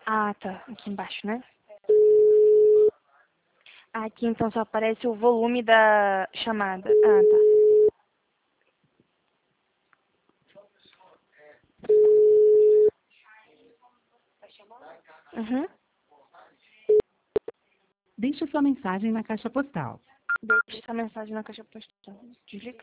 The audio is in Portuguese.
Ah, tá. Aqui embaixo, né? Aqui então só aparece o volume da chamada. Ah, tá. Uhum. Deixe sua mensagem na caixa postal. Deixe essa mensagem na caixa postal. Desliga.